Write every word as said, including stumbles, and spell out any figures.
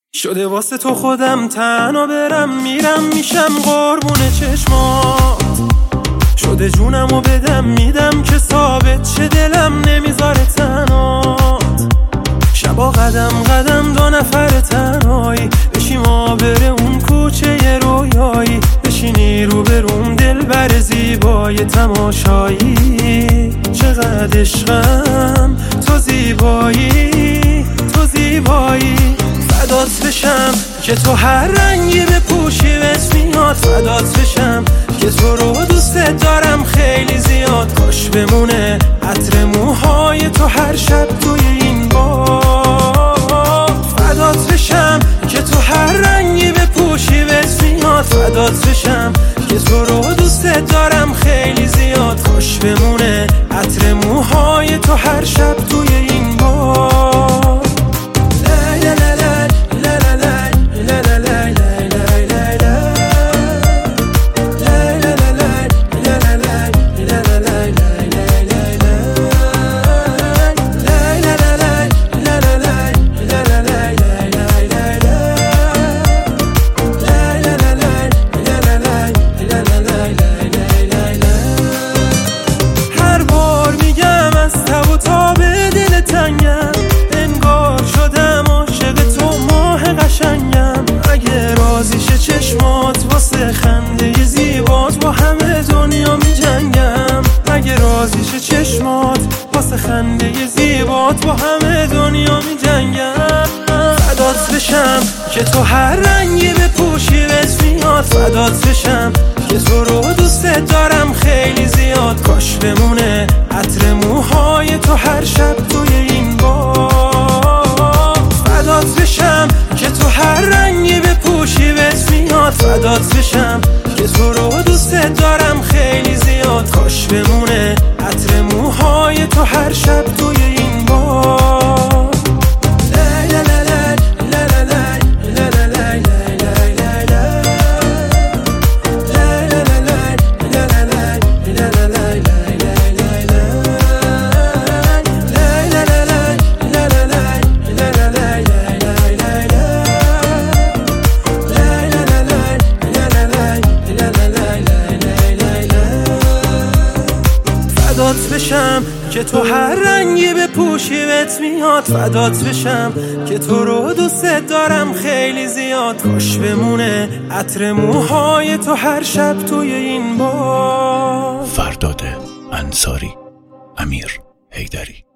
شده واسه تو خودم تنها برم میرم میشم قربون چشمات. شده جونمو بدم میدم که ثابت شه دلم نمیذاره تنهات. شبا قدم قدم دو نفر تنهایی بشیم آبر اون کوچه رویایی. بشینی رو بروم دل بر زیبای تماشایی. چقدر عشقم تو زیبایی تو زیبایی. فدات بشم که تو هر رنگی بپوشی بهت میاد. فدات بشم که تو رو دوست دارم خیلی زیاد. کاش بمونه عطر موهای تو هر شب توی این باد. فدات بشم که تو هر رنگی بپوشی بهت میاد. فدات بشم که تو رو دوست دارم خیلی زیاد. کاش بمونه عطر موهای تو هر شب توی این باد. انگار شدم عاشق تو ماه قشنگم. اگه راضیشه چشمات واسه خنده زیبات با همه دنیا می جنگم. اگه راضیشه چشمات واسه خنده زیبات با همه دنیا می جنگم. فدات بشم که تو هر رنگی بپوشی بهت میاد. فدات بشم که تو رو دوست دارم خیلی زیاد. کاش بمونه عطر موهای تو هر شب توی این باد. فدات بشم که تو هر رنگی بپوشی بهت میاد. فدات بشم که تو رو دوست دارم خیلی زیاد. کاش بمونه عطر موهای تو هر شب توی این باد. فدات بشم که تو هر رنگی بپوشی بهت میاد. فدات بشم که تو رو دوست دارم خیلی زیاد. کاش بمونه عطر موهای تو هر شب توی این باد. فرداد انصاری، امیر حیدری.